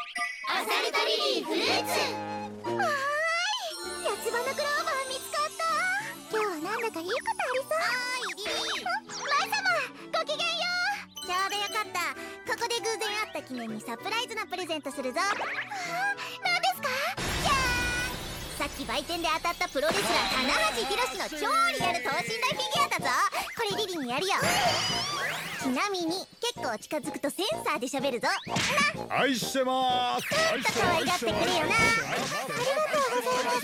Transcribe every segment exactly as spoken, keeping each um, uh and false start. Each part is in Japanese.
アサルトリリーフルーツ。わーい、四つ葉のクローバー見つかった。今日はなんだかいいことありそう。はーい、リリー。マイ様、ごきげんよう。ちょうどよかった。ここで偶然会った記念にサプライズなプレゼントするぞ。わー、なんですか？じゃーん。さっき売店で当たったプロレスラー金橋宏の超リアル等身大フィギュアだぞ。これリリーにやるよ。ちなみに結構近づくとセンサーで喋るぞ。な、 愛してまーす。 ちょっと可愛がってくれよな。ありがとうございます。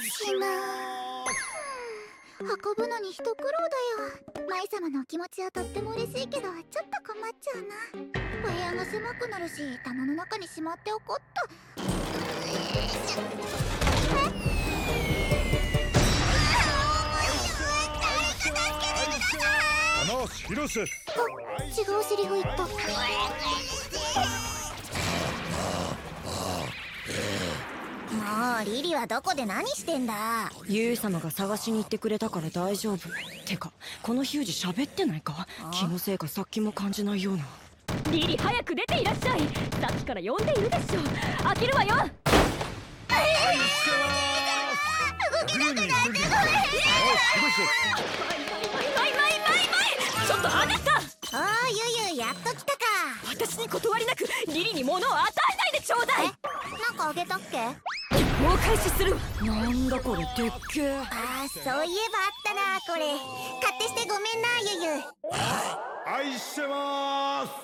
しまー。運ぶのに一苦労だよ。舞様のお気持ちはとっても嬉しいけど、ちょっと困っちゃうな。お部屋が狭くなるし、棚の中にしまっておこっと。 花広瀬。 あ、違うセリフ言った。もうリリはどこで何してんだ。 ユウ様が探しに行ってくれたから大丈夫。てかこのヒュージ喋ってないか？気のせいか殺気も感じないような。 リリ早く出ていらっしゃい。さっきから呼んでいるでしょ。開けるわよ。 動けなくなってごめん。 マイマイマイマイマイ、ちょっとあなた。 おー、ゆゆやっと来たか。 私に断りなくリリに物を与えないでちょうだい。 なんかあげたっけ？ もう開始するわ。 なんだこれ、でっけえ。 あー、そういえばあったなこれ。勝手してごめんなゆゆ。 愛してまーす。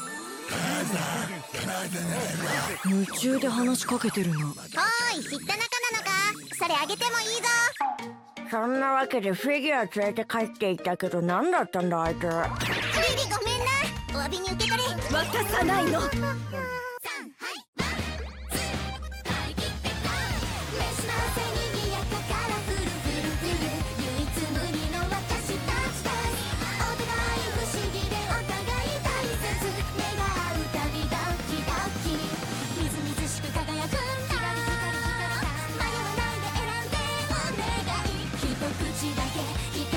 夢中で話しかけてるな。 おーい、知った仲なのか？それあげてもいいぞ。 そんなわけでフィギュア連れて帰っていったけど、何だったんだあいつ。 リリごめんな。お詫びに受け取れ。 渡さないの。 口だけ